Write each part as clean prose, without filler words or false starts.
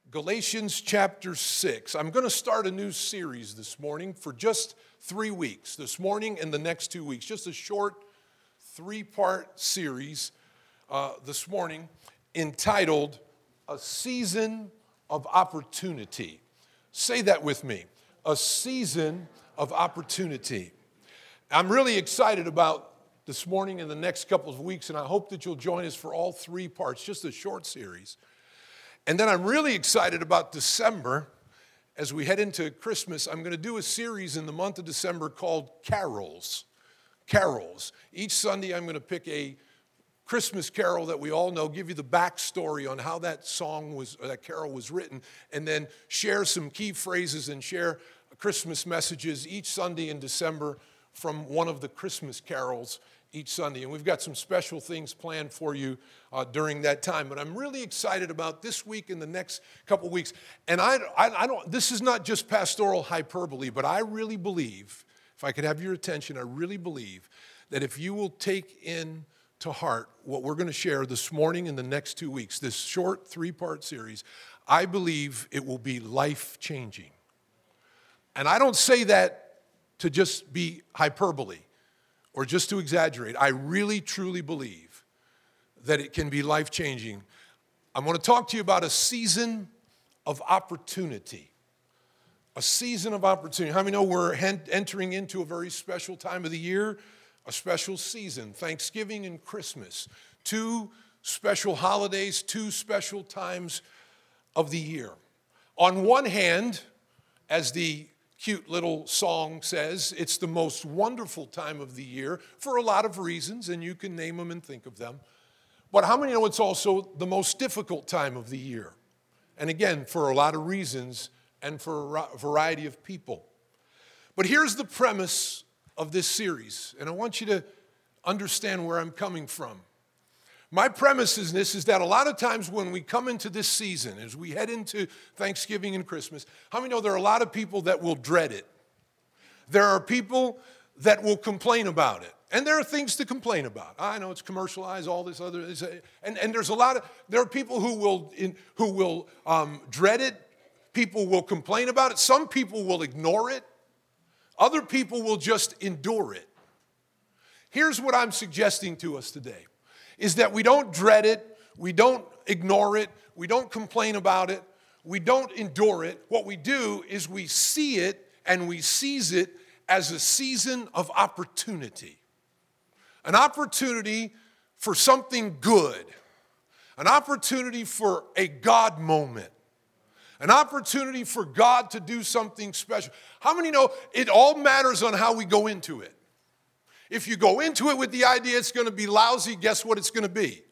Galatians chapter 6. I'm going to start a new series this morning for just 3 weeks, this morning and the next 2 weeks. Just a short 3-part series this morning entitled A Season of Opportunity. Say that with me, a season of opportunity. I'm really excited about this morning and the next couple of weeks, and I hope that you'll join us for all 3 parts, just a short series. And then I'm really excited about December. As we head into Christmas, I'm going to do a series in the month of December called Carols. Carols. Each Sunday I'm going to pick a Christmas carol that we all know, give you the backstory on how that carol was written, and then share some key phrases and share Christmas messages each Sunday in December from one of the Christmas carols each Sunday. And we've got some special things planned for you during that time. But I'm really excited about this week and the next couple weeks. And I don't. This is not just pastoral hyperbole, but I really believe, if I could have your attention, I really believe that if you will take in to heart what we're going to share this morning and the next 2 weeks, this short 3-part series, I believe it will be life-changing. And I don't say that to just be hyperbole or just to exaggerate. I really, truly believe that it can be life-changing. I'm going to talk to you about a season of opportunity. A season of opportunity. How many know we're entering into a very special time of the year? A special season, Thanksgiving and Christmas. 2 special holidays, 2 special times of the year. On one hand, as the cute little song says, it's the most wonderful time of the year for a lot of reasons, and you can name them and think of them. But how many know it's also the most difficult time of the year? And again, for a lot of reasons and for a variety of people. But here's the premise of this series, and I want you to understand where I'm coming from. My premise is this, is that a lot of times when we come into this season, as we head into Thanksgiving and Christmas, how many know there are a lot of people that will dread it? There are people that will complain about it. And there are things to complain about. I know it's commercialized, all this other, and there's there are people who will dread it. People will complain about it. Some people will ignore it. Other people will just endure it. Here's what I'm suggesting to us today, is that we don't dread it, we don't ignore it, we don't complain about it, we don't endure it. What we do is we see it and we seize it as a season of opportunity. An opportunity for something good. An opportunity for a God moment. An opportunity for God to do something special. How many know it all matters on how we go into it? If you go into it with the idea it's going to be lousy, guess what it's going to be?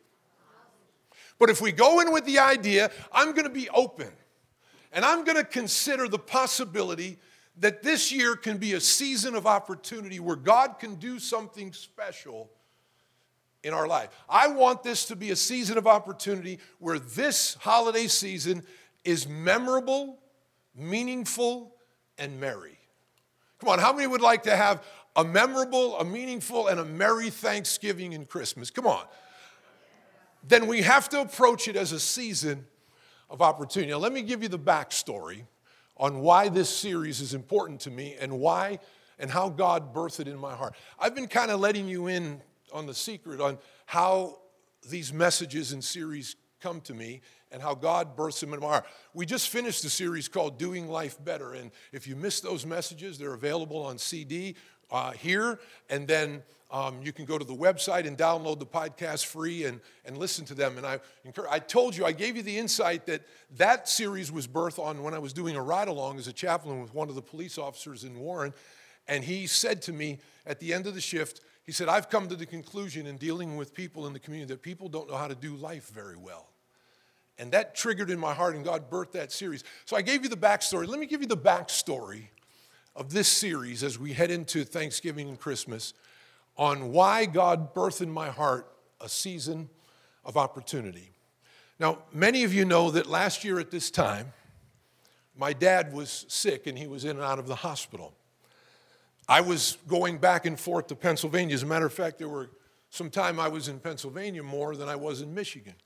But if we go in with the idea, I'm going to be open, and I'm going to consider the possibility that this year can be a season of opportunity where God can do something special in our life. I want this to be a season of opportunity where this holiday season is memorable, meaningful, and merry. Come on, how many would like to have a memorable, a meaningful, and a merry Thanksgiving and Christmas? Come on. Then we have to approach it as a season of opportunity. Now, let me give you the backstory on why this series is important to me and why and how God birthed it in my heart. I've been kind of letting you in on the secret on how these messages and series come to me and how God births them in my heart. We just finished a series called Doing Life Better, and if you missed those messages, they're available on CD here, and then you can go to the website and download the podcast free and listen to them. And I told you, I gave you the insight that series was birthed on when I was doing a ride-along as a chaplain with one of the police officers in Warren, and he said to me at the end of the shift, he said, I've come to the conclusion in dealing with people in the community that people don't know how to do life very well. And that triggered in my heart, and God birthed that series. So I gave you the backstory. Let me give you the backstory of this series as we head into Thanksgiving and Christmas on why God birthed in my heart a season of opportunity. Now, many of you know that last year at this time, my dad was sick and he was in and out of the hospital. I was going back and forth to Pennsylvania. As a matter of fact, there were some time I was in Pennsylvania more than I was in Michigan.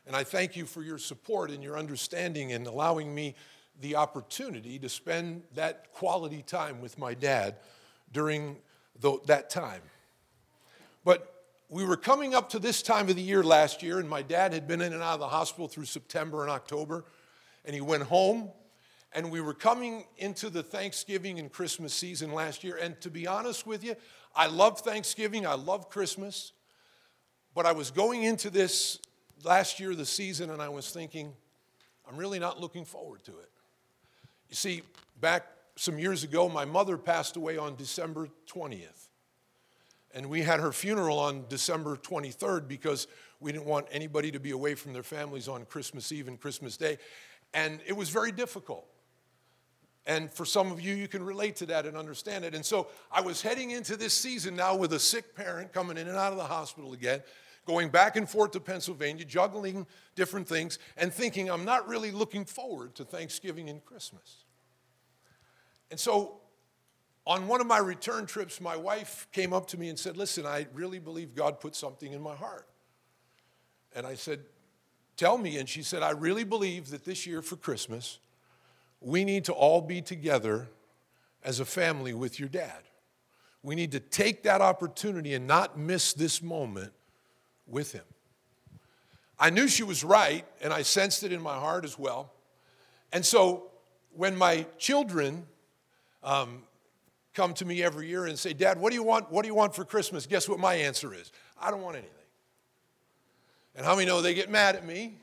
And I thank you for your support and your understanding and allowing me the opportunity to spend that quality time with my dad during that time. But we were coming up to this time of the year last year, and my dad had been in and out of the hospital through September and October, and he went home, and we were coming into the Thanksgiving and Christmas season last year. And to be honest with you, I love Thanksgiving, I love Christmas, but I was going into this last year, the season, and I was thinking, I'm really not looking forward to it. You see, back some years ago, my mother passed away on December 20th. And we had her funeral on December 23rd because we didn't want anybody to be away from their families on Christmas Eve and Christmas Day. And it was very difficult. And for some of you, you can relate to that and understand it. And so I was heading into this season now with a sick parent coming in and out of the hospital again, going back and forth to Pennsylvania, juggling different things, and thinking I'm not really looking forward to Thanksgiving and Christmas. And so on one of my return trips, my wife came up to me and said, listen, I really believe God put something in my heart. And I said, tell me. And she said, I really believe that this year for Christmas, we need to all be together as a family with your dad. We need to take that opportunity and not miss this moment with him. I knew she was right, and I sensed it in my heart as well. And so when my children come to me every year and say, Dad, what do you want? What do you want for Christmas? Guess what my answer is? I don't want anything. And how many know they get mad at me?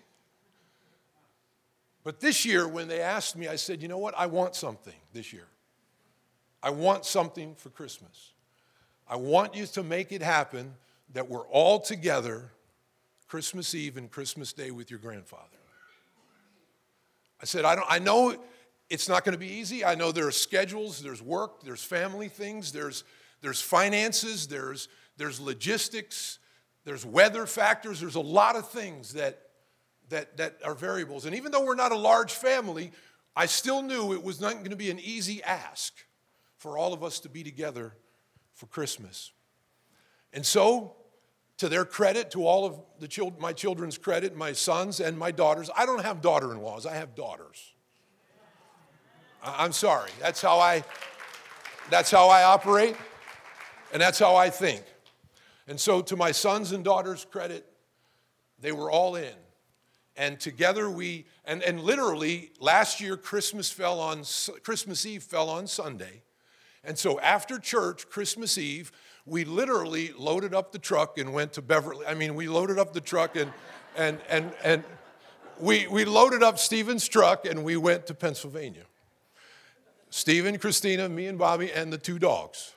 But this year, when they asked me, I said, you know what? I want something this year. I want something for Christmas. I want you to make it happen that we're all together Christmas Eve and Christmas Day with your grandfather. I said, I know it's not going to be easy. I know there are schedules, there's work, there's family things, there's finances, there's logistics, there's weather factors, there's a lot of things that are variables. And even though we're not a large family, I still knew it was not going to be an easy ask for all of us to be together for Christmas. And so, to their credit, to all of my children's credit, my sons and my daughters, I don't have daughter-in-laws, I have daughters. I'm sorry, that's how I operate, and that's how I think. And so to my sons and daughters' credit, they were all in. And together and literally last year Christmas Eve fell on Sunday. And so after church, Christmas Eve, we literally loaded up the truck and went to Beverly. We loaded up the truck and we loaded up Stephen's truck and we went to Pennsylvania. Stephen, Christina, me and Bobby, and the two dogs.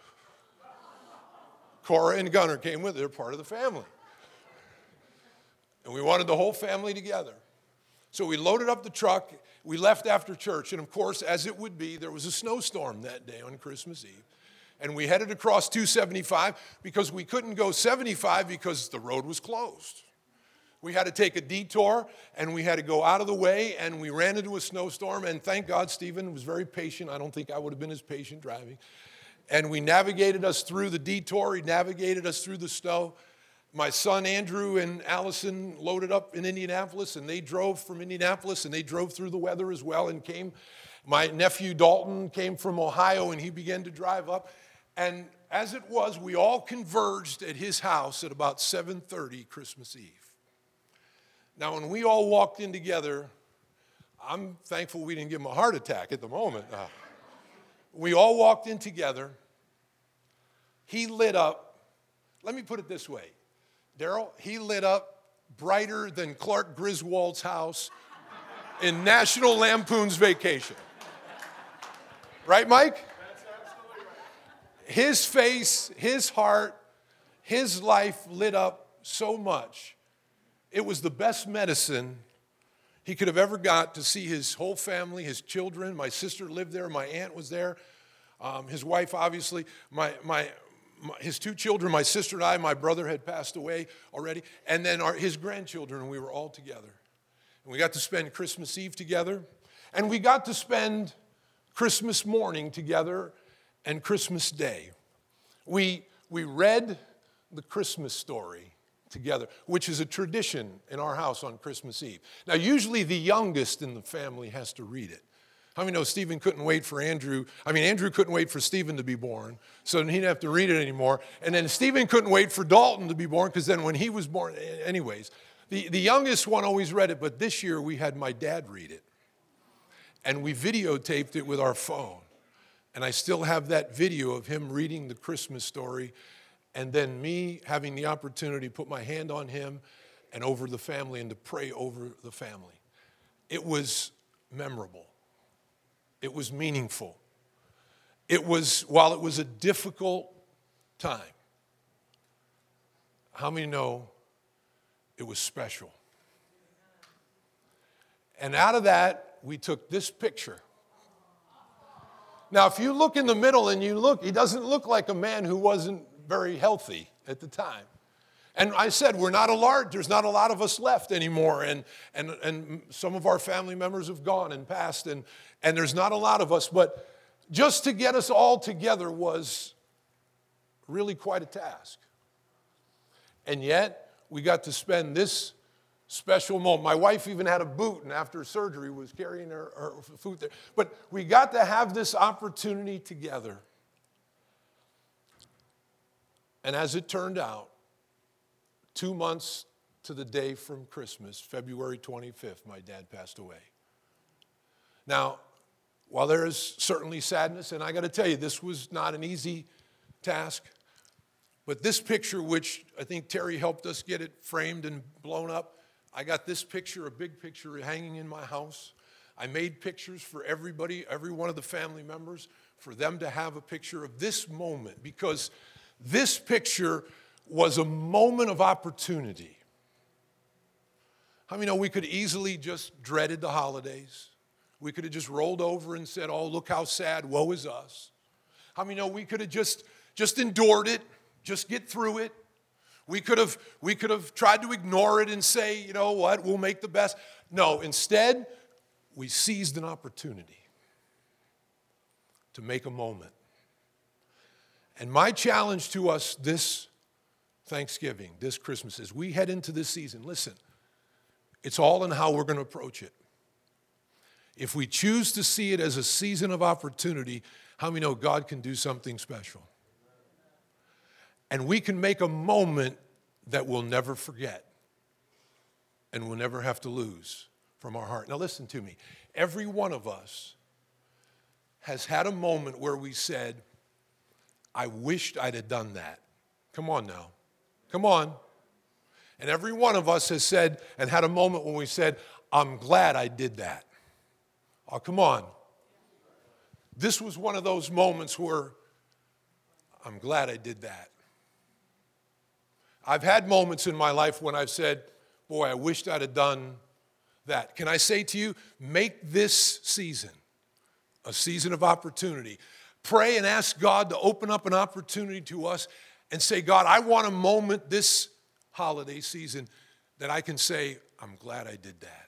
Cora and Gunnar came with. They're part of the family. And we wanted the whole family together. So we loaded up the truck. We left after church. And of course, as it would be, there was a snowstorm that day on Christmas Eve. And we headed across 275 because we couldn't go 75 because the road was closed. We had to take a detour, and we had to go out of the way, and we ran into a snowstorm, and thank God Stephen was very patient. I don't think I would have been as patient driving. And we navigated us through the detour. He navigated us through the snow. My son Andrew and Allison loaded up in Indianapolis, and they drove from Indianapolis, and they drove through the weather as well and came. My nephew Dalton came from Ohio, and he began to drive up. And as it was, we all converged at his house at about 7:30 Christmas Eve. Now, when we all walked in together, I'm thankful we didn't give him a heart attack at the moment. We all walked in together. He lit up, let me put it this way, Daryl, he lit up brighter than Clark Griswold's house in National Lampoon's Vacation. Right, Mike? That's absolutely right. His face, his heart, his life lit up so much. It was the best medicine he could have ever got to see his whole family, his children. My sister lived there. My aunt was there. His wife, obviously. His two children, my sister and I, my brother had passed away already. And then his grandchildren, and we were all together. And we got to spend Christmas Eve together. And we got to spend Christmas morning together and Christmas Day. We read the Christmas story together, which is a tradition in our house on Christmas Eve. Now, usually the youngest in the family has to read it. How many know Stephen couldn't wait for Andrew? Andrew couldn't wait for Stephen to be born, so he didn't have to read it anymore. And then Stephen couldn't wait for Dalton to be born, because then when he was born, anyways, the youngest one always read it, but this year we had my dad read it. And we videotaped it with our phone. And I still have that video of him reading the Christmas story, and then me having the opportunity to put my hand on him and over the family and to pray over the family. It was memorable. It was meaningful. While it was a difficult time, how many know it was special? And out of that, we took this picture. Now, if you look in the middle and he doesn't look like a man who wasn't very healthy at the time. And I said, there's not a lot of us left anymore, and some of our family members have gone and passed, and there's not a lot of us, but just to get us all together was really quite a task. And yet, we got to spend this special moment. My wife even had a boot, and after surgery was carrying her food there. But we got to have this opportunity together. And as it turned out, 2 months to the day from Christmas, February 25th, my dad passed away. Now, while there is certainly sadness, and I got to tell you, this was not an easy task, but this picture, which I think Terry helped us get it framed and blown up, I got this picture, a big picture, hanging in my house. I made pictures for everybody, every one of the family members, for them to have a picture of this moment, because this picture was a moment of opportunity. How many know we could easily just dreaded the holidays? We could have just rolled over and said, oh, look how sad, woe is us. How many know we could have just endured it, just get through it? We could have tried to ignore it and say, you know what, we'll make the best. No, instead, we seized an opportunity to make a moment. And my challenge to us this Thanksgiving, this Christmas, as we head into this season, listen, it's all in how we're going to approach it. If we choose to see it as a season of opportunity, how many know God can do something special? And we can make a moment that we'll never forget and we'll never have to lose from our heart. Now listen to me. Every one of us has had a moment where we said, I wished I'd have done that. Come on now. Come on. And every one of us has said and had a moment when we said, I'm glad I did that. Oh, come on. This was one of those moments where I'm glad I did that. I've had moments in my life when I've said, boy, I wished I'd have done that. Can I say to you, make this season a season of opportunity. Pray and ask God to open up an opportunity to us and say, God, I want a moment this holiday season that I can say, I'm glad I did that.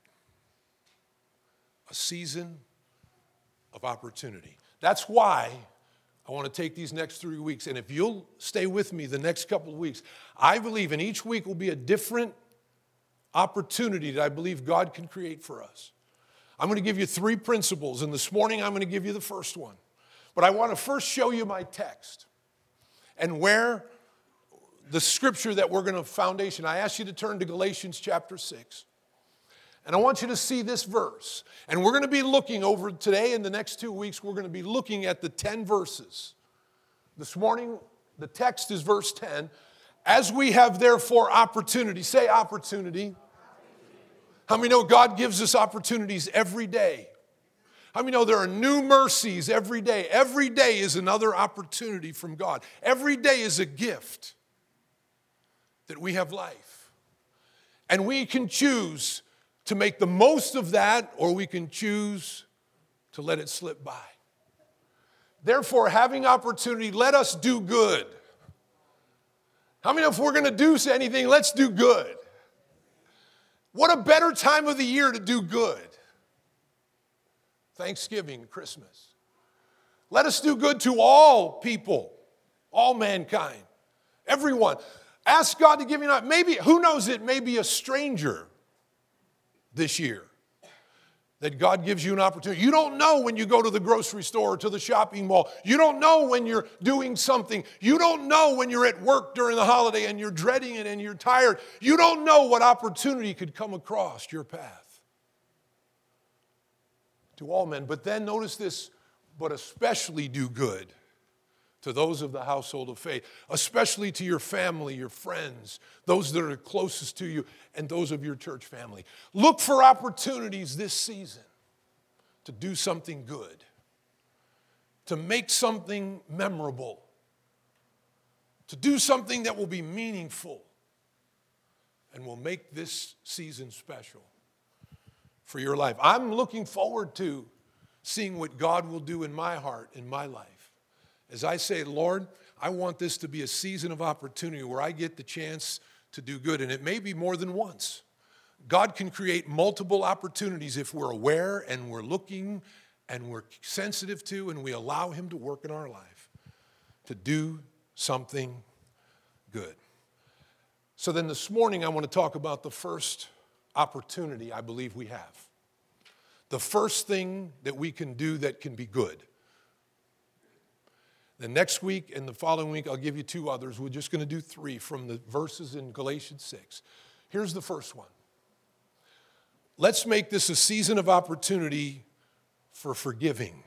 A season of opportunity. That's why I want to take these next 3 weeks, and if you'll stay with me the next couple of weeks, I believe in each week will be a different opportunity that I believe God can create for us. I'm going to give you 3 principles, and this morning I'm going to give you the first one. But I want to first show you my text and where the scripture that we're going to foundation. I ask you to turn to Galatians chapter 6. And I want you to see this verse. And we're going to be looking over today and the next 2 weeks, we're going to be looking at the 10 verses. This morning, the text is verse 10. As we have therefore opportunity, say opportunity. How many know God gives us opportunities every day? How many know there are new mercies every day? Every day is another opportunity from God. Every day is a gift that we have life. And we can choose to make the most of that, or we can choose to let it slip by. Therefore, having opportunity, let us do good. How many know if we're going to do anything, let's do good. What a better time of the year to do good. Thanksgiving, Christmas. Let us do good to all people, all mankind, everyone. Ask God to give you maybe, who knows, it may be a stranger this year that God gives you an opportunity. You don't know when you go to the grocery store or to the shopping mall. You don't know when you're doing something. You don't know when you're at work during the holiday and you're dreading it and you're tired. You don't know what opportunity could come across your path. To all men. But then notice this, but especially do good to those of the household of faith, especially to your family, your friends, those that are closest to you, and those of your church family. Look for opportunities this season to do something good, to make something memorable, to do something that will be meaningful and will make this season special for your life. I'm looking forward to seeing what God will do in my heart, in my life. As I say, Lord, I want this to be a season of opportunity where I get the chance to do good. And it may be more than once. God can create multiple opportunities if we're aware and we're looking and we're sensitive to and we allow Him to work in our life to do something good. So then this morning I want to talk about the first opportunity I believe we have. The first thing that we can do that can be good. The next week and the following week, I'll give you two others. We're just going to do three from the verses in Galatians 6. Here's the first one. Let's make this a season of opportunity for forgiving.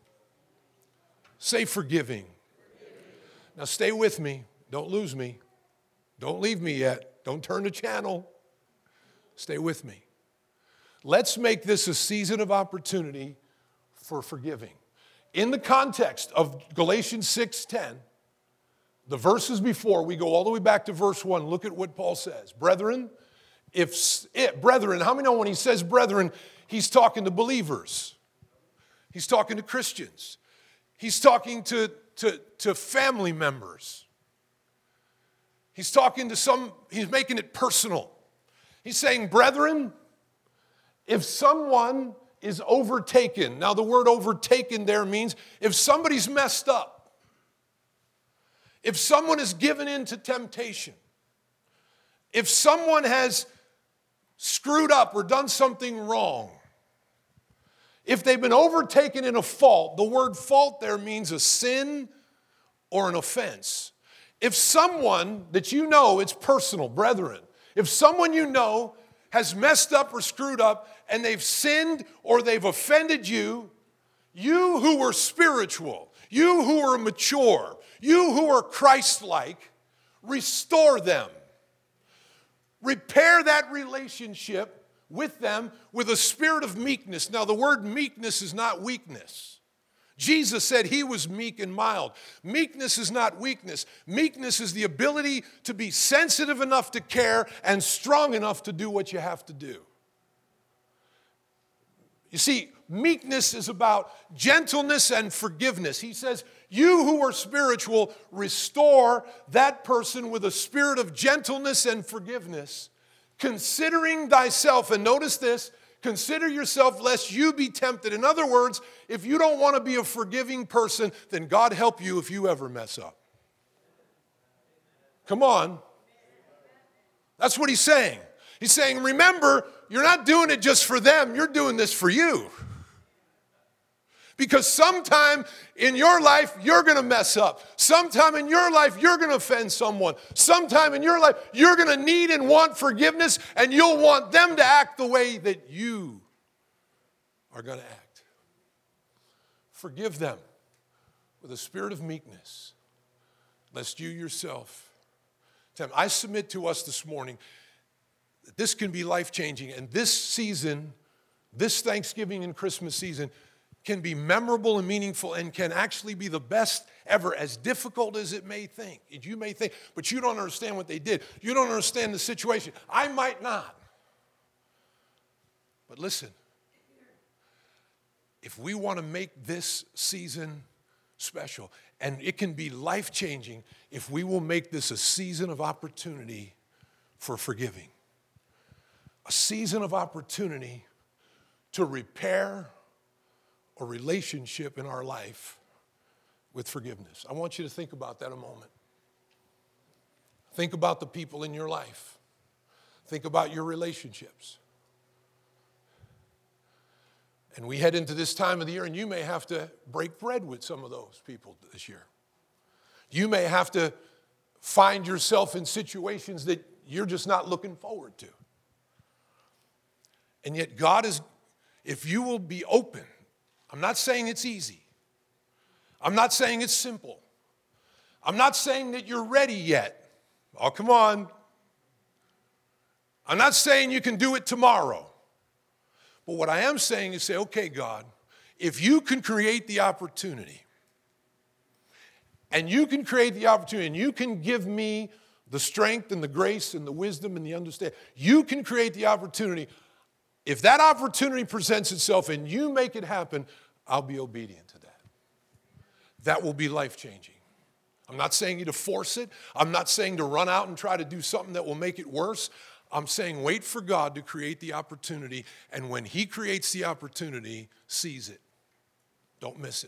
Say forgiving. Now stay with me. Don't lose me. Don't leave me yet. Don't turn the channel. Stay with me. Let's make this a season of opportunity for forgiving. In the context of Galatians 6:10, the verses before, we go all the way back to verse 1. Look at what Paul says. Brethren, brethren, how many know when he says brethren, he's talking to believers. He's talking to Christians. He's talking to family members. He's talking to he's making it personal. He's saying, brethren, if someone is overtaken. Now, the word overtaken there means if somebody's messed up, if someone is given into temptation, if someone has screwed up or done something wrong, if they've been overtaken in a fault, the word fault there means a sin or an offense. If someone that you know, it's personal, brethren, if someone you know has messed up or screwed up, and they've sinned or they've offended you, you who were spiritual, you who are mature, you who are Christ-like, restore them. Repair that relationship with them with a spirit of meekness. Now, the word meekness is not weakness. Jesus said He was meek and mild. Meekness is not weakness. Meekness is the ability to be sensitive enough to care and strong enough to do what you have to do. You see, meekness is about gentleness and forgiveness. He says, you who are spiritual, restore that person with a spirit of gentleness and forgiveness, considering thyself, and notice this, consider yourself lest you be tempted. In other words, if you don't want to be a forgiving person, then God help you if you ever mess up. Come on. That's what He's saying. He's saying, remember, you're not doing it just for them, you're doing this for you. Because sometime in your life, you're going to mess up. Sometime in your life, you're going to offend someone. Sometime in your life, you're going to need and want forgiveness, and you'll want them to act the way that you are going to act. Forgive them with a spirit of meekness, lest you yourself tempt. I submit to us this morning that this can be life-changing, and this season, this Thanksgiving and Christmas season, can be memorable and meaningful and can actually be the best ever, as difficult as it may think. You may think, but you don't understand what they did. You don't understand the situation. I might not. But listen, if we want to make this season special, and it can be life-changing if we will make this a season of opportunity for forgiving. A season of opportunity to repair a relationship in our life with forgiveness. I want you to think about that a moment. Think about the people in your life. Think about your relationships. And we head into this time of the year, and you may have to break bread with some of those people this year. You may have to find yourself in situations that you're just not looking forward to. And yet God is, if you will be open, I'm not saying it's easy. I'm not saying it's simple. I'm not saying that you're ready yet. Oh, come on. I'm not saying you can do it tomorrow. But what I am saying is say, okay, God, if you can create the opportunity, and you can create the opportunity, and you can give me the strength and the grace and the wisdom and the understanding, you can create the opportunity. If that opportunity presents itself and you make it happen, I'll be obedient to that. That will be life-changing. I'm not saying you to force it. I'm not saying to run out and try to do something that will make it worse. I'm saying wait for God to create the opportunity, and when He creates the opportunity, seize it. Don't miss it.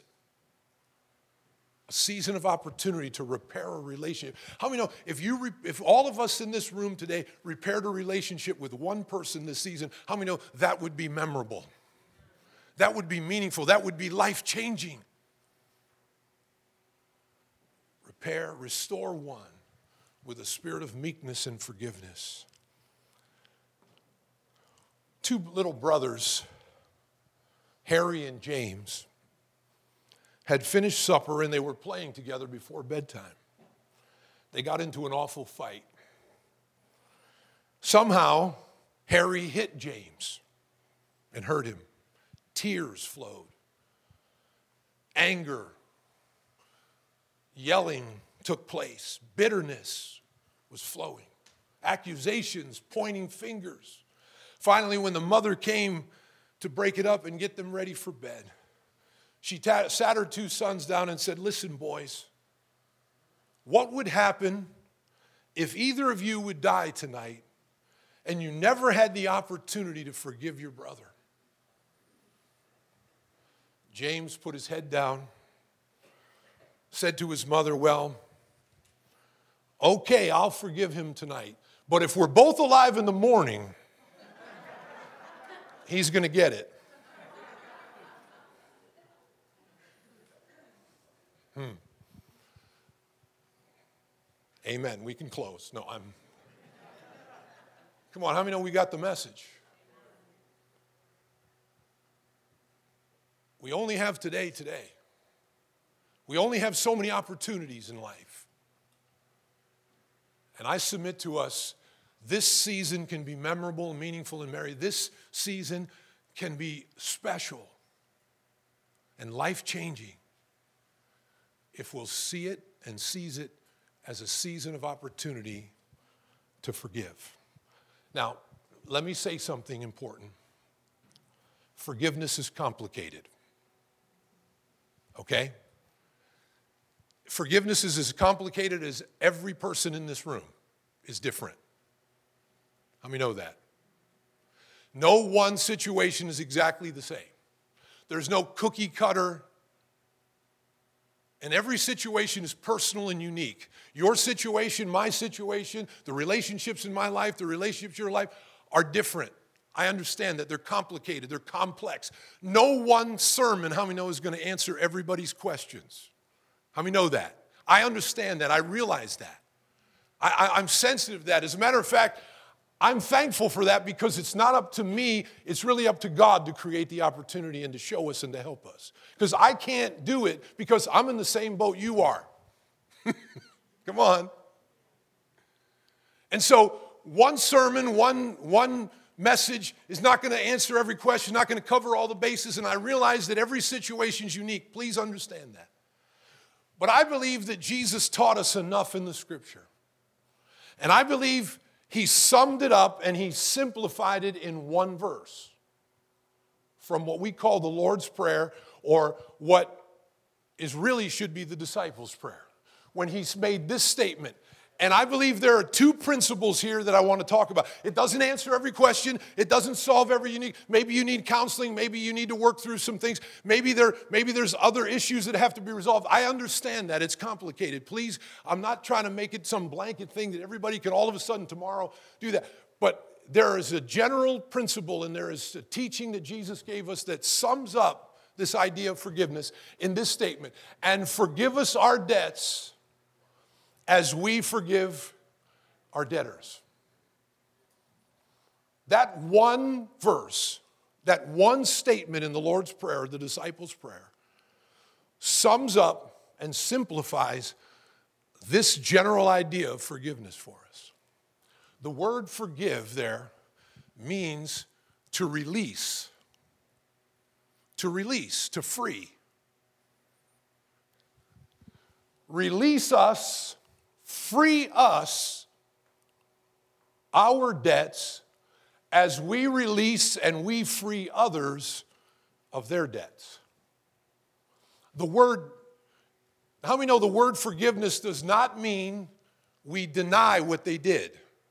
A season of opportunity to repair a relationship. How many know if all of us in this room today repaired a relationship with one person this season, how many know that would be memorable? That would be meaningful. That would be life-changing. Repair, restore one with a spirit of meekness and forgiveness. Two little brothers, Harry and James, had finished supper and they were playing together before bedtime. They got into an awful fight. Somehow, Harry hit James and hurt him. Tears flowed. Anger, yelling took place. Bitterness was flowing. Accusations, pointing fingers. Finally, when the mother came to break it up and get them ready for bed, she sat her two sons down and said, listen, boys, what would happen if either of you would die tonight and you never had the opportunity to forgive your brother? James put his head down, said to his mother, well, okay, I'll forgive him tonight. But if we're both alive in the morning, he's going to get it. Amen. We can close. No, come on, how many know we got the message? We only have today. We only have so many opportunities in life. And I submit to us, this season can be memorable and meaningful and merry. This season can be special and life-changing if we'll see it and seize it as a season of opportunity to forgive. Now, let me say something important. Forgiveness is complicated. Okay? Forgiveness is as complicated as every person in this room is different. How many know that? No one situation is exactly the same. There's no cookie cutter. And every situation is personal and unique. Your situation, my situation, the relationships in my life, the relationships in your life are different. I understand that they're complicated, they're complex. No one sermon, how many know, is going to answer everybody's questions? How many know that? I understand that. I realize that. I'm sensitive to that. As a matter of fact, I'm thankful for that because it's not up to me. It's really up to God to create the opportunity and to show us and to help us. Because I can't do it because I'm in the same boat you are. Come on. And so one sermon, one message is not going to answer every question, not going to cover all the bases. And I realize that every situation is unique. Please understand that. But I believe that Jesus taught us enough in the Scripture. And I believe He summed it up and He simplified it in one verse from what we call the Lord's Prayer, or what is really should be the disciples' prayer. When He's made this statement, And I believe there are two principles here that I want to talk about. It doesn't answer every question. It doesn't solve every unique. Maybe you need counseling. Maybe you need to work through some things. Maybe there's other issues that have to be resolved. I understand that. It's complicated. Please, I'm not trying to make it some blanket thing that everybody can all of a sudden tomorrow do that. But there is a general principle and there is a teaching that Jesus gave us that sums up this idea of forgiveness in this statement. And forgive us our debts as we forgive our debtors. That one verse, that one statement in the Lord's Prayer, the disciples' prayer, sums up and simplifies this general idea of forgiveness for us. The word forgive there means to release, to free. Release us, free us, our debts, as we release and we free others of their debts. How many know the word forgiveness does not mean we deny what they did?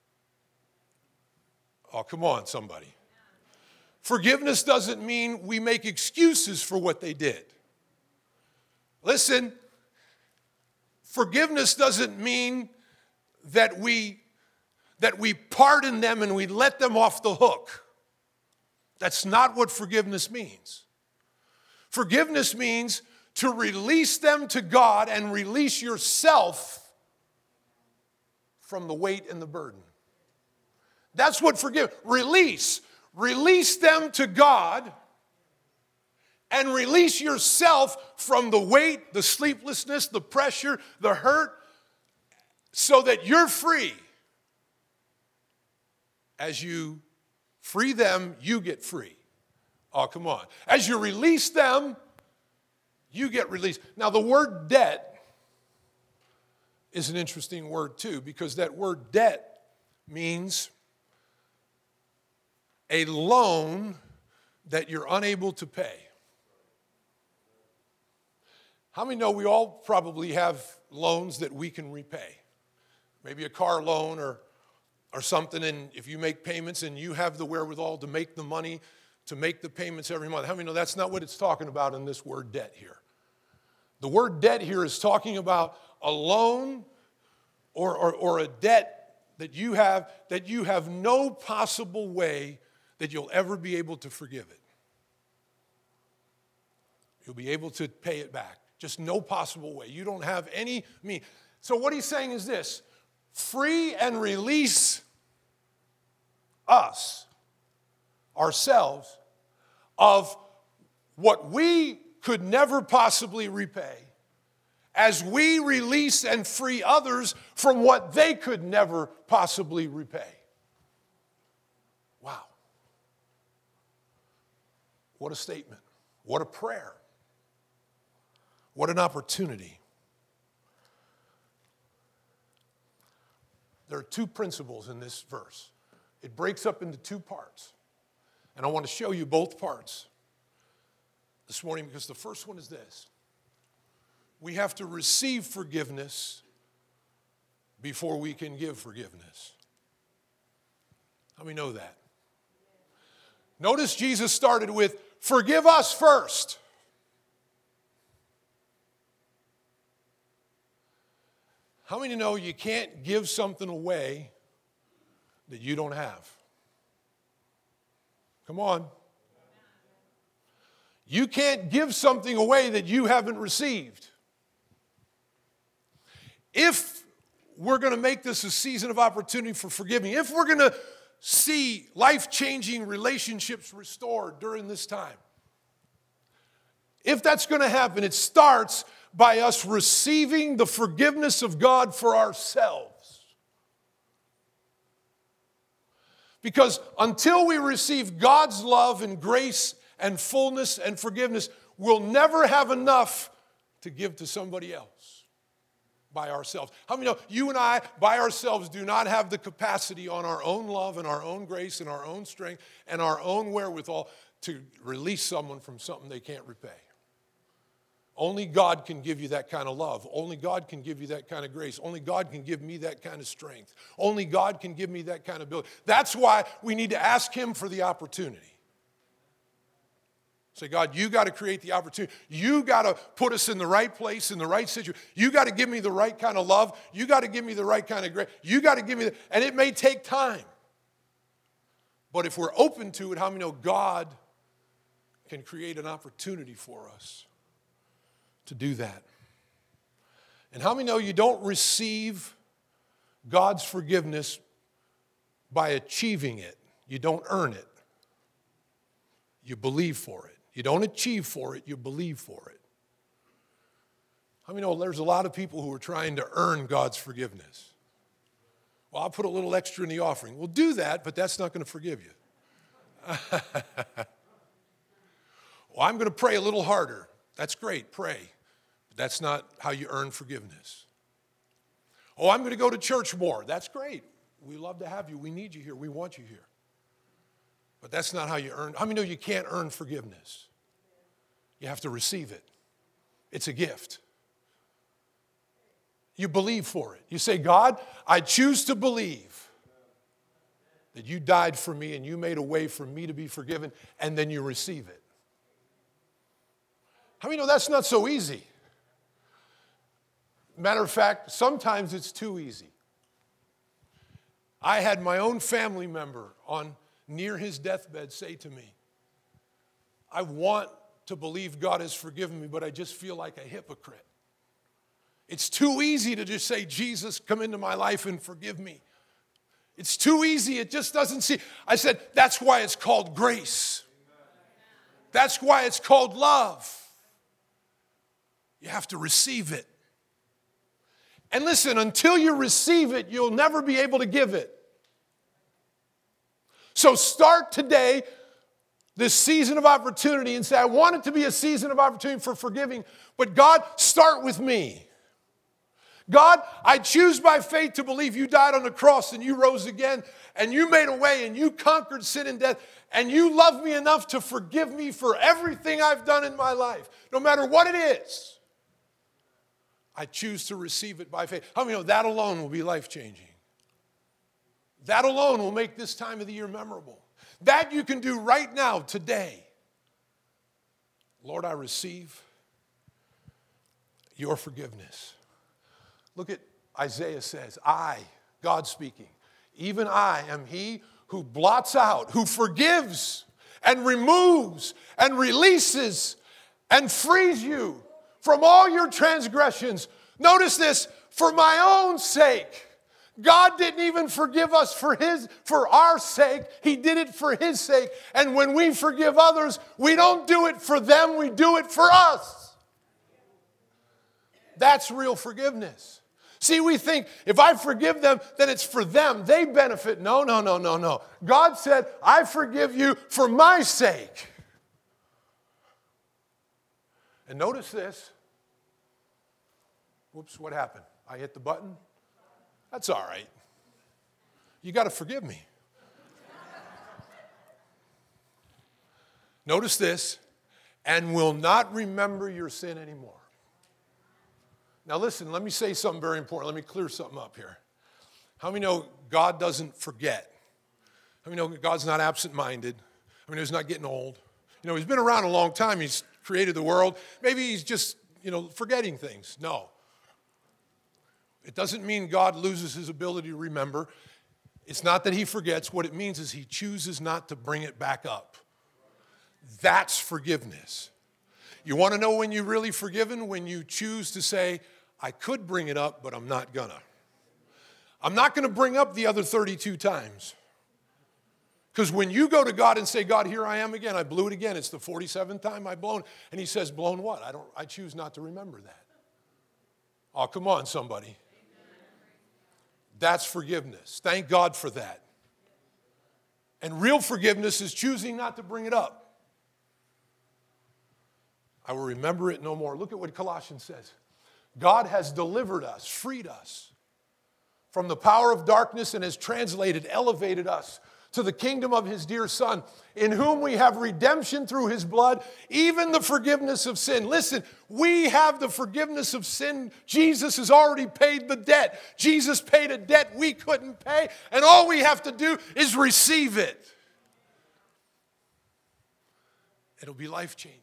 Oh, come on, somebody. Forgiveness doesn't mean we make excuses for what they did. Listen, forgiveness doesn't mean that we pardon them and we let them off the hook. That's not what forgiveness means. Forgiveness means to release them to God and release yourself from the weight and the burden. That's what forgiveness. Release them to God and release yourself from the weight, the sleeplessness, the pressure, the hurt, so that you're free. As you free them, you get free. Oh, come on. As you release them, you get released. Now, the word debt is an interesting word too, because that word debt means a loan that you're unable to pay. How many know we all probably have loans that we can repay? Maybe a car loan or something, and if you make payments and you have the wherewithal to make the money, to make the payments every month. How many know that's not what it's talking about in this word debt here? The word debt here is talking about a loan or a debt that you have no possible way that you'll ever be able to forgive it. You'll be able to pay it back. Just no possible way. You don't have any means. So what he's saying is this: free and release us, ourselves, of what we could never possibly repay, as we release and free others from what they could never possibly repay. Wow. What a statement. What a prayer. What an opportunity. There are two principles in this verse. It breaks up into two parts. And I want to show you both parts this morning, because the first one is this: we have to receive forgiveness before we can give forgiveness. How many know that? Notice Jesus started with, forgive us first. How many know you can't give something away that you don't have? Come on. You can't give something away that you haven't received. If we're going to make this a season of opportunity for forgiving, if we're going to see life-changing relationships restored during this time, if that's going to happen, it starts by us receiving the forgiveness of God for ourselves. Because until we receive God's love and grace and fullness and forgiveness, we'll never have enough to give to somebody else by ourselves. How many know you and I, by ourselves, do not have the capacity on our own love and our own grace and our own strength and our own wherewithal to release someone from something they can't repay? Only God can give you that kind of love. Only God can give you that kind of grace. Only God can give me that kind of strength. Only God can give me that kind of ability. That's why we need to ask Him for the opportunity. Say, God, you got to create the opportunity. You got to put us in the right place, in the right situation. You got to give me the right kind of love. You got to give me the right kind of grace. You got to give me and it may take time. But if we're open to it, how many know God can create an opportunity for us to do that? And how many know you don't receive God's forgiveness by achieving it? You don't earn it. You believe for it. You don't achieve for it, you believe for it. How many know there's a lot of people who are trying to earn God's forgiveness? Well, I'll put a little extra in the offering. Well, do that, but that's not going to forgive you. Well, I'm going to pray a little harder. That's great, pray. But that's not how you earn forgiveness. Oh, I'm going to go to church more. That's great. We love to have you. We need you here. We want you here. But that's not how you earn. How many know you can't earn forgiveness? You have to receive it. It's a gift. You believe for it. You say, God, I choose to believe that you died for me and you made a way for me to be forgiven, and then you receive it. How many know that's not so easy? Matter of fact, sometimes it's too easy. I had my own family member near his deathbed say to me, I want to believe God has forgiven me, but I just feel like a hypocrite. It's too easy to just say, Jesus, come into my life and forgive me. It's too easy. It just doesn't seem. I said, that's why it's called grace. That's why it's called love. You have to receive it. And listen, until you receive it, you'll never be able to give it. So start today, this season of opportunity, and say, I want it to be a season of opportunity for forgiving, but God, start with me. God, I choose by faith to believe you died on the cross and you rose again and you made a way and you conquered sin and death and you love me enough to forgive me for everything I've done in my life, no matter what it is. I choose to receive it by faith. How many know that alone will be life-changing? That alone will make this time of the year memorable. That you can do right now, today. Lord, I receive your forgiveness. Look at Isaiah says, I, God speaking, even I am he who blots out, who forgives and removes and releases and frees you from all your transgressions. Notice this, for my own sake. God didn't even forgive us for our sake. He did it for his sake. And when we forgive others, we don't do it for them, we do it for us. That's real forgiveness. See, we think if I forgive them, then it's for them. They benefit. No. God said, I forgive you for my sake. And notice this. Whoops, what happened? I hit the button? That's all right. You got to forgive me. Notice this, and will not remember your sin anymore. Now listen, let me say something very important. Let me clear something up here. How many know God doesn't forget? How many know God's not absent-minded? How many know he's not getting old? You know, he's been around a long time. He's created the world. Maybe he's just, forgetting things. No. It doesn't mean God loses his ability to remember. It's not that he forgets. What it means is he chooses not to bring it back up. That's forgiveness. You want to know when you're really forgiven? When you choose to say, I could bring it up, but I'm not gonna. I'm not going to bring up the other 32 times. Because when you go to God and say, God, here I am again, I blew it again. It's the 47th time I've blown. And he says, blown what? I choose not to remember that. Oh, come on, somebody. That's forgiveness. Thank God for that. And real forgiveness is choosing not to bring it up. I will remember it no more. Look at what Colossians says. God has delivered us, freed us from the power of darkness and has elevated us to the kingdom of his dear Son, in whom we have redemption through his blood, even the forgiveness of sin. Listen, we have the forgiveness of sin. Jesus has already paid the debt. Jesus paid a debt we couldn't pay, and all we have to do is receive it. It'll be life-changing.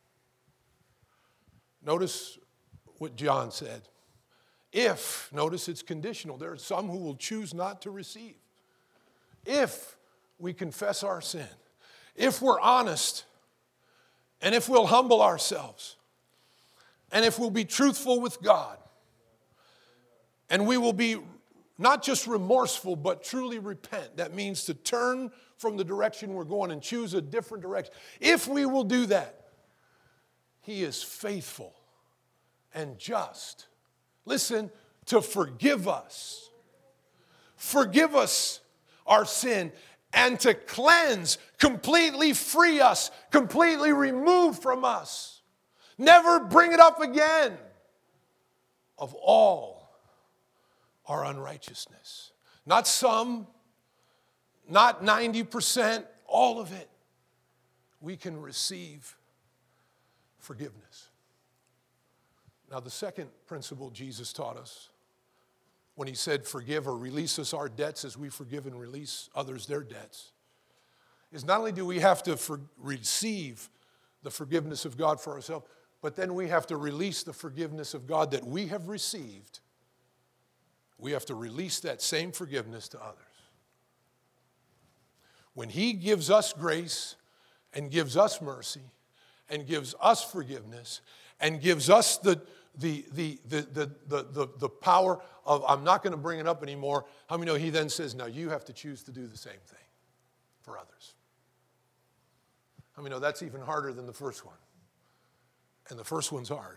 Notice what John said. If, notice it's conditional. There are some who will choose not to receive. If we confess our sin, if we're honest, and if we'll humble ourselves, and if we'll be truthful with God, and we will be not just remorseful, but truly repent. That means to turn from the direction we're going and choose a different direction. If we will do that, he is faithful and just. Listen, to forgive us. Forgive us our sin and to cleanse, completely free us, completely remove from us. Never bring it up again of all our unrighteousness. Not some, not 90%, all of it. We can receive forgiveness. Now, the second principle Jesus taught us when he said forgive or release us our debts as we forgive and release others their debts is not only do we have to receive the forgiveness of God for ourselves, but then we have to release the forgiveness of God that we have received. We have to release that same forgiveness to others. When he gives us grace and gives us mercy and gives us forgiveness and gives us the power of, I'm not going to bring it up anymore. How many know he then says, now you have to choose to do the same thing for others. How many know that's even harder than the first one? And the first one's hard.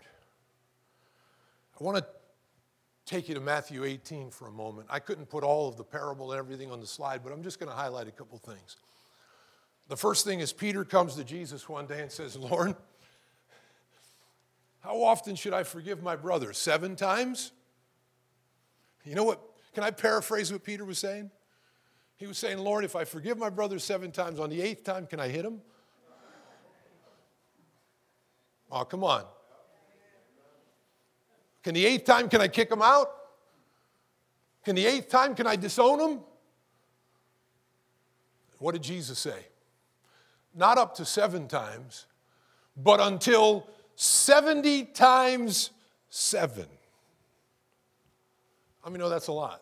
I want to take you to Matthew 18 for a moment. I couldn't put all of the parable and everything on the slide, but I'm just going to highlight a couple things. The first thing is Peter comes to Jesus one day and says, Lord, how often should I forgive my brother? 7 times? You know what? Can I paraphrase what Peter was saying? He was saying, Lord, if I forgive my brother 7 times, on the 8th time, can I hit him? Oh, come on. Can the 8th time, can I kick him out? Can the 8th time, can I disown him? What did Jesus say? Not up to 7 times, but until 70 times 7. I mean, that's a lot.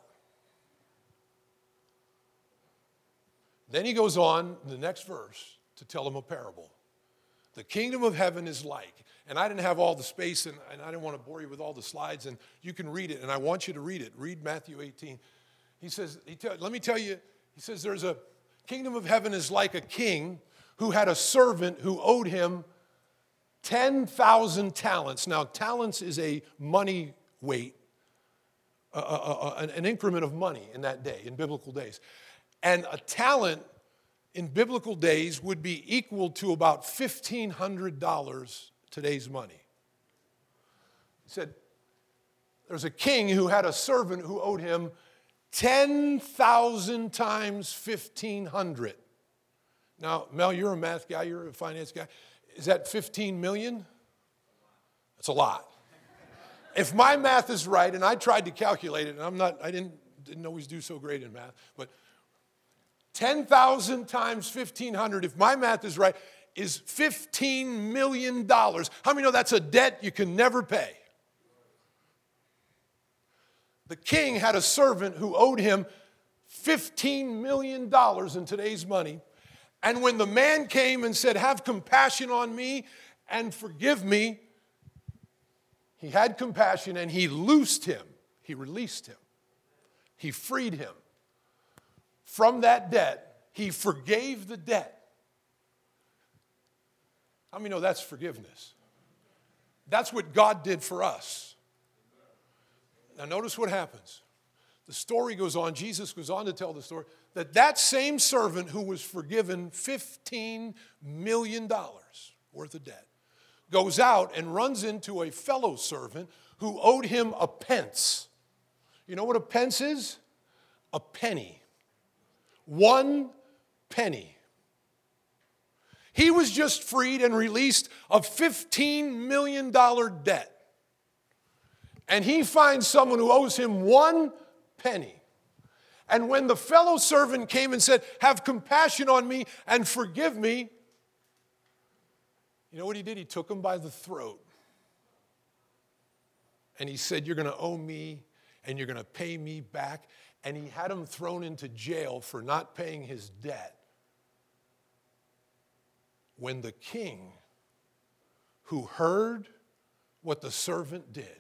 Then he goes on in the next verse to tell them a parable. The kingdom of heaven is like, and I didn't have all the space, and I didn't want to bore you with all the slides, and you can read it, and I want you to read it. Read Matthew 18. He says, let me tell you, he says, there's a kingdom of heaven is like a king who had a servant who owed him 10,000 talents. Now, talents is a money weight, an increment of money in that day, in biblical days. And a talent in biblical days would be equal to about $1,500 today's money. He said, there's a king who had a servant who owed him 10,000 times 1,500. Now, Mel, you're a math guy, you're a finance guy. Is that 15 million? That's a lot. If my math is right, and I tried to calculate it, and I didn't always do so great in math, but 10,000 times 1,500, if my math is right, is $15 million. How many know that's a debt you can never pay? The king had a servant who owed him $15 million in today's money. And when the man came and said, have compassion on me and forgive me, he had compassion and he loosed him. He released him. He freed him from that debt. He forgave the debt. How many know that's forgiveness? That's what God did for us. Now notice what happens. The story goes on, Jesus goes on to tell the story, that same servant who was forgiven $15 million worth of debt goes out and runs into a fellow servant who owed him a pence. You know what a pence is? A penny. 1 penny. He was just freed and released of $15 million debt. And he finds someone who owes him 1 penny. And when the fellow servant came and said, "Have compassion on me and forgive me," you know what he did? He took him by the throat. And he said, "You're going to owe me and you're going to pay me back." And he had him thrown into jail for not paying his debt. When the king, who heard what the servant did,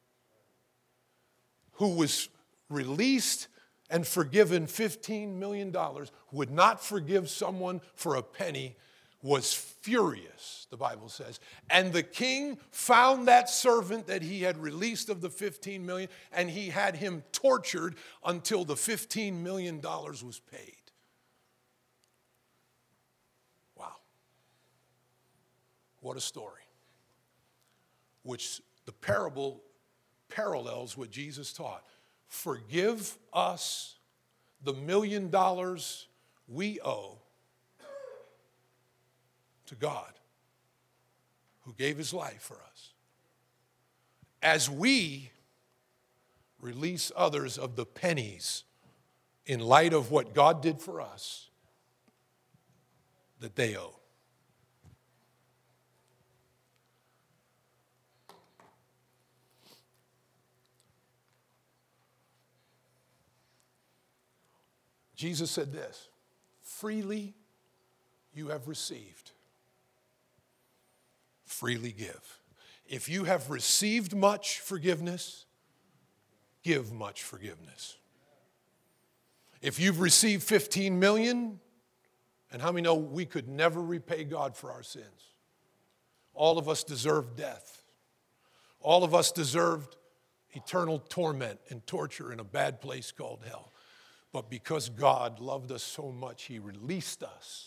who was released and forgiven $15 million, would not forgive someone for a penny, was furious, the Bible says. And the king found that servant that he had released of the $15 million, and he had him tortured until the $15 million was paid. Wow. What a story. Which the parable parallels what Jesus taught. Forgive us the $1 million we owe to God, who gave his life for us, as we release others of the pennies in light of what God did for us that they owe. Jesus said this, "Freely you have received, freely give." If you have received much forgiveness, give much forgiveness. If you've received 15 million, and how many know we could never repay God for our sins? All of us deserve death. All of us deserved eternal torment and torture in a bad place called hell. But because God loved us so much, he released us.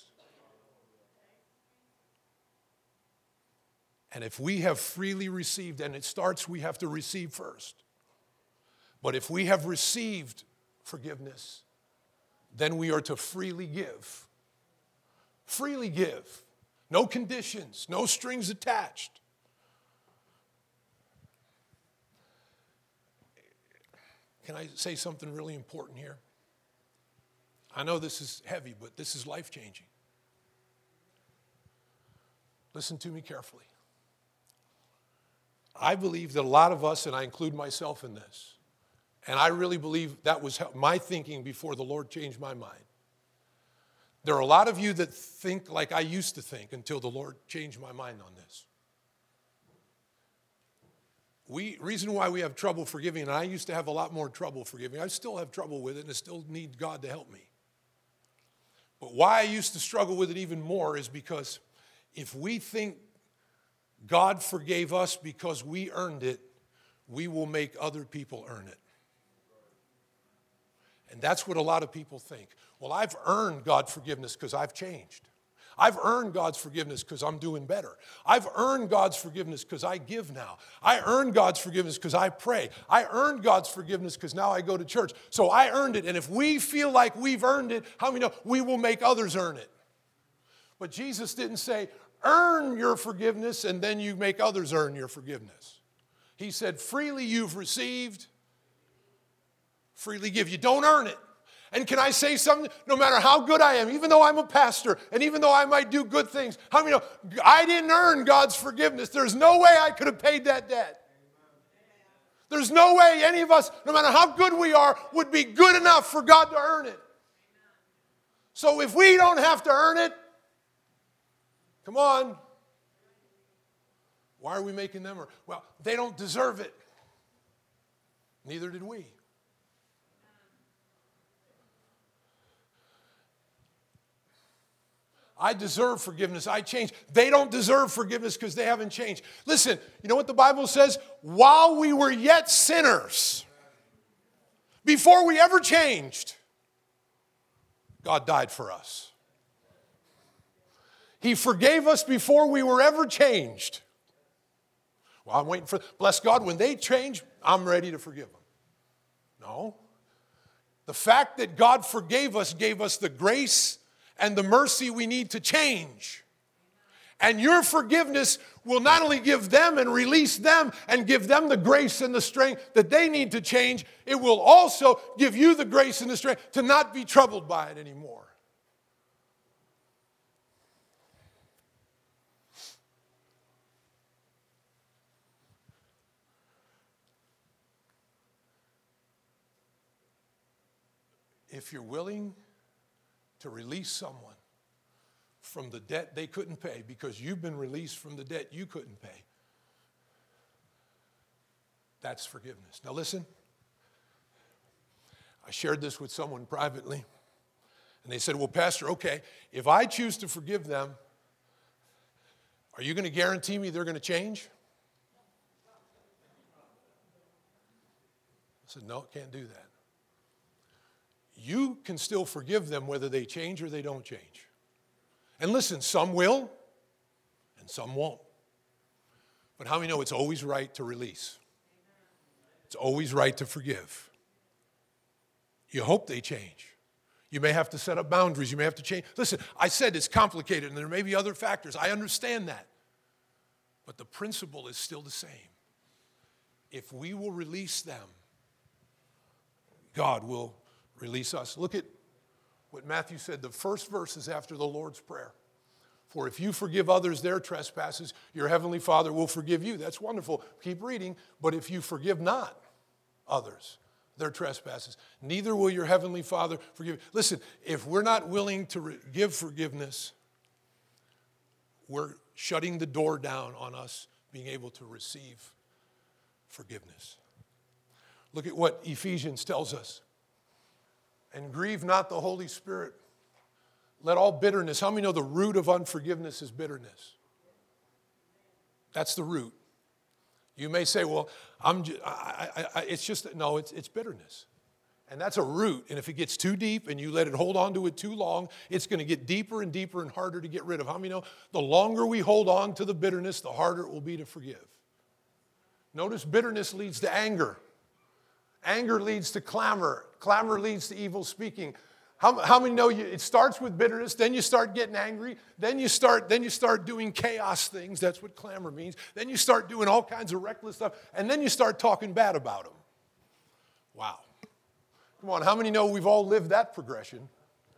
And if we have freely received, and it starts, we have to receive first. But if we have received forgiveness, then we are to freely give. Freely give. No conditions, no strings attached. Can I say something really important here? I know this is heavy, but this is life-changing. Listen to me carefully. I believe that a lot of us, and I include myself in this, and I really believe that was my thinking before the Lord changed my mind. There are a lot of you that think like I used to think until the Lord changed my mind on this. Reason why we have trouble forgiving, and I used to have a lot more trouble forgiving. I still have trouble with it, and I still need God to help me. But why I used to struggle with it even more is because if we think God forgave us because we earned it, we will make other people earn it. And that's what a lot of people think. Well, I've earned God's forgiveness because I've changed. I've earned God's forgiveness because I'm doing better. I've earned God's forgiveness because I give now. I earned God's forgiveness because I pray. I earned God's forgiveness because now I go to church. So I earned it. And if we feel like we've earned it, how many know we will make others earn it? But Jesus didn't say, earn your forgiveness and then you make others earn your forgiveness. He said, freely you've received, freely give. You don't earn it. And can I say something? No matter how good I am, even though I'm a pastor, and even though I might do good things, how many know I didn't earn God's forgiveness? There's no way I could have paid that debt. There's no way any of us, no matter how good we are, would be good enough for God to earn it. So if we don't have to earn it, come on. Why are we making them earn? Well, they don't deserve it. Neither did we. I deserve forgiveness. I changed. They don't deserve forgiveness because they haven't changed. Listen, you know what the Bible says? While we were yet sinners, before we ever changed, God died for us. He forgave us before we were ever changed. Well, I'm waiting for, bless God, when they change, I'm ready to forgive them. No. The fact that God forgave us gave us the grace and the mercy we need to change. And your forgiveness will not only give them and release them and give them the grace and the strength that they need to change, it will also give you the grace and the strength to not be troubled by it anymore. If you're willing to release someone from the debt they couldn't pay because you've been released from the debt you couldn't pay, that's forgiveness. Now listen, I shared this with someone privately, and they said, well, Pastor, okay, if I choose to forgive them, are you going to guarantee me they're going to change? I said, no, can't do that. You can still forgive them whether they change or they don't change. And listen, some will and some won't. But how many know it's always right to release? It's always right to forgive. You hope they change. You may have to set up boundaries. You may have to change. Listen, I said it's complicated and there may be other factors. I understand that. But the principle is still the same. If we will release them, God will release us. Look at what Matthew said. The first verse is after the Lord's Prayer. For if you forgive others their trespasses, your heavenly Father will forgive you. That's wonderful. Keep reading. But if you forgive not others their trespasses, neither will your heavenly Father forgive you. Listen, if we're not willing to give forgiveness, we're shutting the door down on us being able to receive forgiveness. Look at what Ephesians tells us. And grieve not the Holy Spirit. Let all bitterness. How many know the root of unforgiveness is bitterness? That's the root. You may say, well, it's bitterness. And that's a root. And if it gets too deep and you let it hold on to it too long, it's going to get deeper and deeper and harder to get rid of. How many know the longer we hold on to the bitterness, the harder it will be to forgive? Notice bitterness leads to anger. Anger leads to clamor. Clamor leads to evil speaking. How many know it starts with bitterness, then you start getting angry, then you start doing chaos things. That's what clamor means. Then you start doing all kinds of reckless stuff, and then you start talking bad about them. Wow. Come on, how many know we've all lived that progression?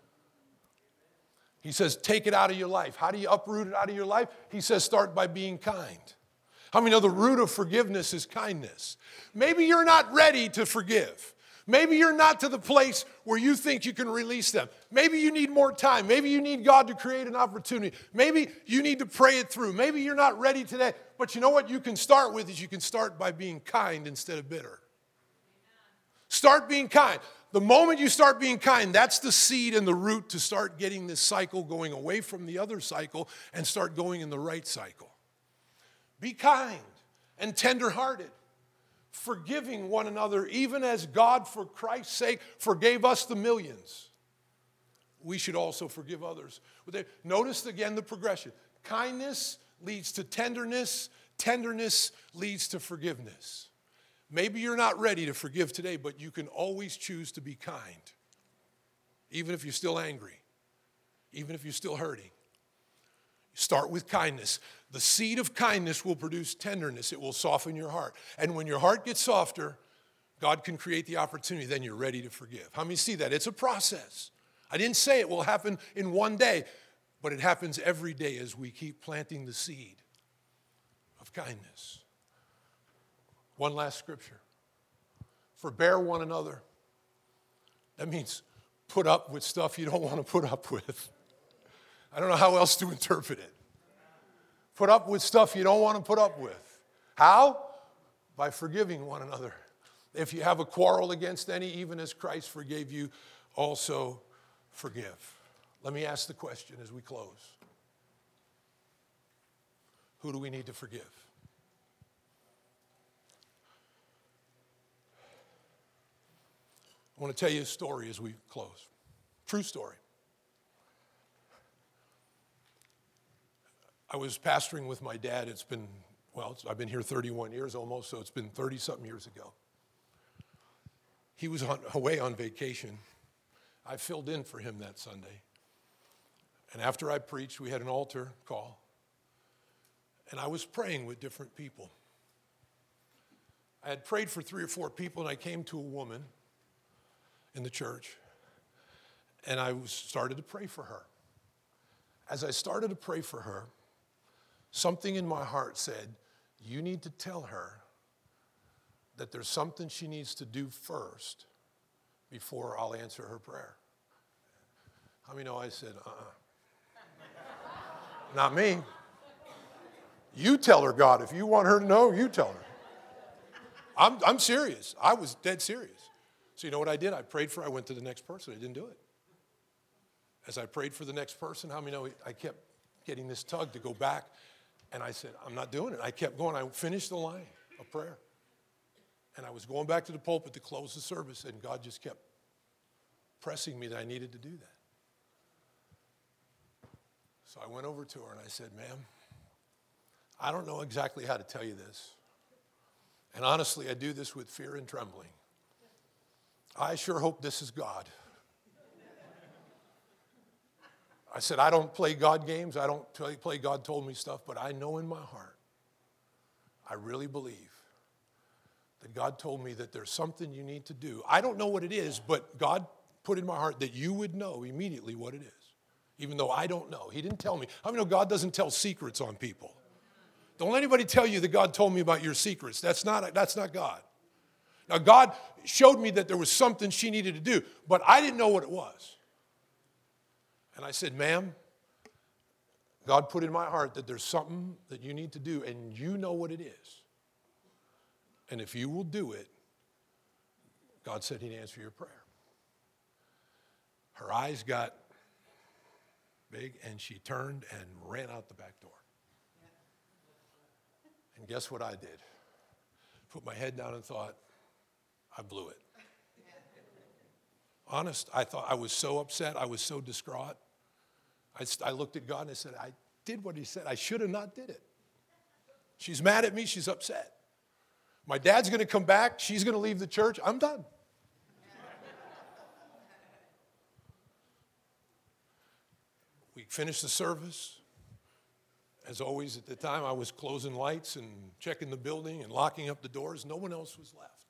He says, take it out of your life. How do you uproot it out of your life? He says, start by being kind. How many know the root of forgiveness is kindness? Maybe you're not ready to forgive. Maybe you're not to the place where you think you can release them. Maybe you need more time. Maybe you need God to create an opportunity. Maybe you need to pray it through. Maybe you're not ready today. But you know what you can start with is you can start by being kind instead of bitter. Start being kind. The moment you start being kind, that's the seed and the root to start getting this cycle going away from the other cycle and start going in the right cycle. Be kind and tenderhearted, forgiving one another, even as God, for Christ's sake, forgave us the millions. We should also forgive others. Notice again the progression. Kindness leads to tenderness. Tenderness leads to forgiveness. Maybe you're not ready to forgive today, but you can always choose to be kind, even if you're still angry, even if you're still hurting. Start with kindness. The seed of kindness will produce tenderness. It will soften your heart. And when your heart gets softer, God can create the opportunity. Then you're ready to forgive. How many see that? It's a process. I didn't say it will happen in one day, but it happens every day as we keep planting the seed of kindness. One last scripture. Forbear one another. That means put up with stuff you don't want to put up with. I don't know how else to interpret it. Put up with stuff you don't want to put up with. How? By forgiving one another. If you have a quarrel against any, even as Christ forgave you, also forgive. Let me ask the question as we close. Who do we need to forgive? I want to tell you a story as we close. True story. I was pastoring with my dad. I've been here 31 years almost, so it's been 30-something years ago. He was away on vacation. I filled in for him that Sunday. And after I preached, we had an altar call. And I was praying with different people. I had prayed for 3 or 4 people, and I came to a woman in the church, and I started to pray for her. As I started to pray for her, something in my heart said, you need to tell her that there's something she needs to do first before I'll answer her prayer. How many know I said, Not me. You tell her, God. If you want her to know, you tell her. I'm serious. I was dead serious. So you know what I did? I prayed for her. I went to the next person. I didn't do it. As I prayed for the next person, how many know I kept getting this tug to go back? And I said, I'm not doing it. I kept going. I finished the line of prayer. And I was going back to the pulpit to close the service, and God just kept pressing me that I needed to do that. So I went over to her and I said, ma'am, I don't know exactly how to tell you this. And honestly, I do this with fear and trembling. I sure hope this is God. I said, I don't play God games. I don't play God told me stuff, but I know in my heart, I really believe that God told me that there's something you need to do. I don't know what it is, but God put in my heart that you would know immediately what it is, even though I don't know. He didn't tell me. How many know God doesn't tell secrets on people? Don't let anybody tell you that God told me about your secrets. That's not God. Now, God showed me that there was something she needed to do, but I didn't know what it was. And I said, ma'am, God put in my heart that there's something that you need to do, and you know what it is. And if you will do it, God said he'd answer your prayer. Her eyes got big, and she turned and ran out the back door. And guess what I did? Put my head down and thought, I blew it. Honest, I thought I was so upset. I was so distraught. I looked at God and I said, I did what he said. I should have not did it. She's mad at me. She's upset. My dad's going to come back. She's going to leave the church. I'm done. We finished the service. As always, at the time, I was closing lights and checking the building and locking up the doors. No one else was left.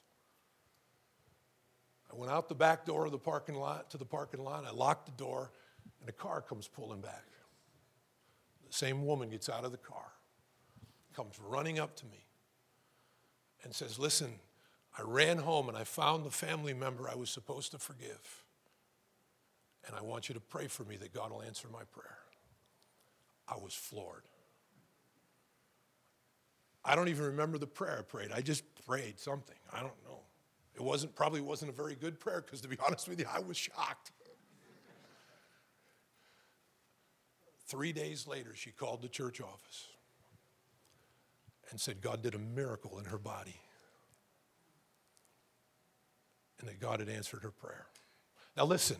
I went out the back door of the parking lot to the parking lot. I locked the door, and a car comes pulling back. The same woman gets out of the car, comes running up to me, and says, listen, I ran home and I found the family member I was supposed to forgive. And I want you to pray for me that God will answer my prayer. I was floored. I don't even remember the prayer I prayed. I just prayed something. I don't know. It probably wasn't a very good prayer because, to be honest with you, I was shocked. 3 days later, she called the church office and said God did a miracle in her body and that God had answered her prayer. Now listen,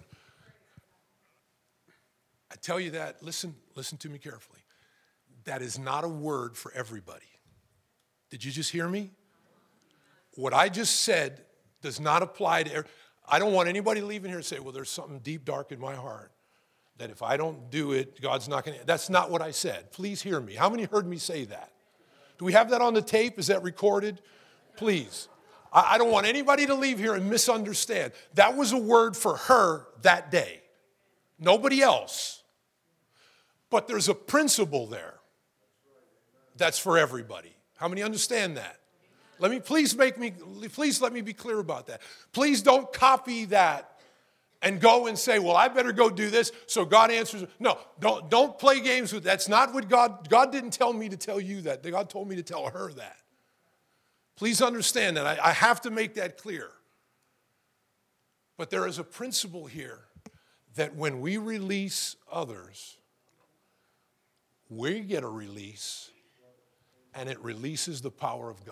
I tell you that, listen to me carefully. That is not a word for everybody. Did you just hear me? What I just said does not apply to I don't want anybody leaving here and say, well, there's something deep, dark in my heart that if I don't do it, God's not going to. That's not what I said. Please hear me. How many heard me say that? Do we have that on the tape? Is that recorded? Please. I don't want anybody to leave here and misunderstand. That was a word for her that day. Nobody else. But there's a principle there that's for everybody. How many understand that? Please let me be clear about that. Please don't copy that and go and say, well, I better go do this so God answers. No, don't play games with that. That's not what God didn't tell me to tell you that. God told me to tell her that. Please understand that. I have to make that clear. But there is a principle here that when we release others, we get a release, and it releases the power of God.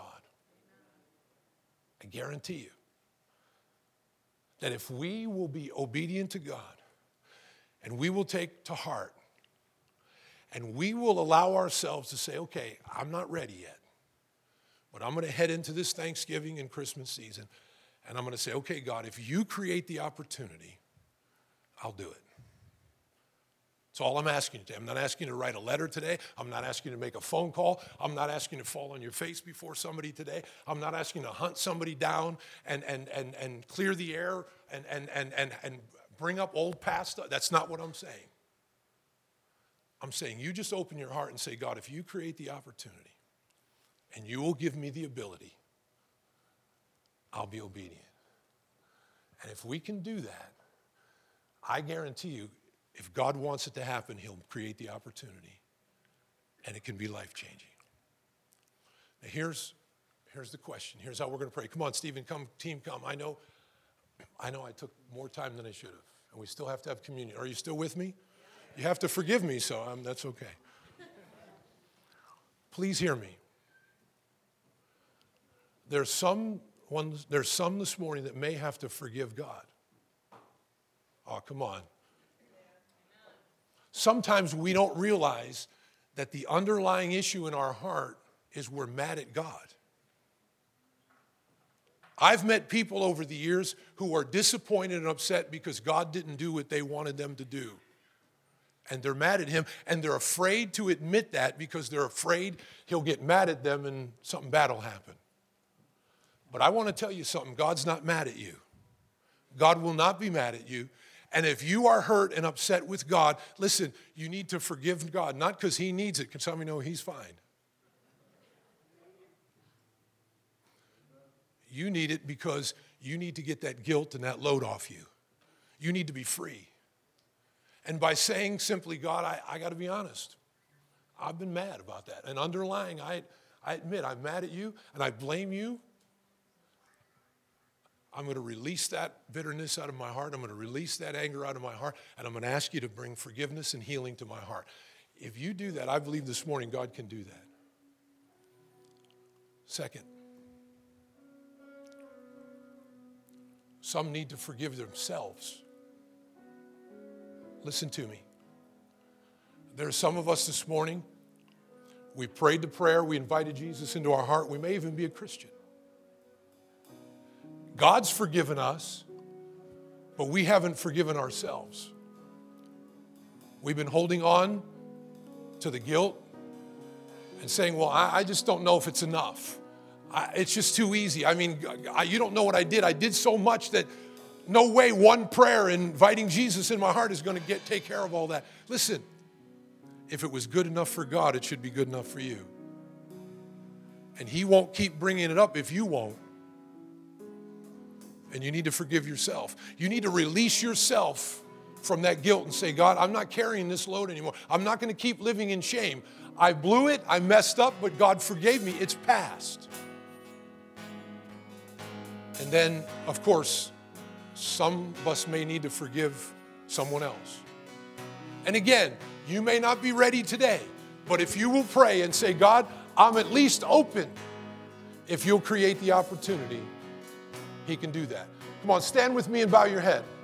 I guarantee you that if we will be obedient to God and we will take to heart and we will allow ourselves to say, okay, I'm not ready yet, but I'm going to head into this Thanksgiving and Christmas season and I'm going to say, okay, God, if you create the opportunity, I'll do it. That's all I'm asking you today. I'm not asking you to write a letter today. I'm not asking you to make a phone call. I'm not asking you to fall on your face before somebody today. I'm not asking you to hunt somebody down and clear the air and bring up old past stuff. That's not what I'm saying. I'm saying you just open your heart and say, God, if you create the opportunity and you will give me the ability, I'll be obedient. And if we can do that, I guarantee you, if God wants it to happen, he'll create the opportunity, and it can be life-changing. Now, here's the question. Here's how we're going to pray. Come on, Stephen, come, team, come. I know I took more time than I should have, and we still have to have communion. Are you still with me? You have to forgive me, so that's okay. Please hear me. There's some this morning that may have to forgive God. Oh, come on. Sometimes we don't realize that the underlying issue in our heart is we're mad at God. I've met people over the years who are disappointed and upset because God didn't do what they wanted them to do. And they're mad at him, and they're afraid to admit that because they're afraid he'll get mad at them and something bad will happen. But I want to tell you something. God's not mad at you. God will not be mad at you. And if you are hurt and upset with God, listen, you need to forgive God, not because he needs it. Can somebody know he's fine? You need it because you need to get that guilt and that load off you. You need to be free. And by saying simply, God, I got to be honest. I've been mad about that. And underlying, I admit I'm mad at you and I blame you. I'm going to release that bitterness out of my heart. I'm going to release that anger out of my heart. And I'm going to ask you to bring forgiveness and healing to my heart. If you do that, I believe this morning God can do that. Second, some need to forgive themselves. Listen to me. There are some of us this morning, we prayed the prayer, we invited Jesus into our heart. We may even be a Christian. God's forgiven us, but we haven't forgiven ourselves. We've been holding on to the guilt and saying, well, I just don't know if it's enough. It's just too easy. I mean, you don't know what I did. I did so much that no way one prayer inviting Jesus in my heart is going to take care of all that. Listen, if it was good enough for God, it should be good enough for you. And he won't keep bringing it up if you won't. And you need to forgive yourself. You need to release yourself from that guilt and say, God, I'm not carrying this load anymore. I'm not going to keep living in shame. I blew it. I messed up, but God forgave me. It's past. And then, of course, some of us may need to forgive someone else. And again, you may not be ready today, but if you will pray and say, God, I'm at least open. If you'll create the opportunity, he can do that. Come on, stand with me and bow your head.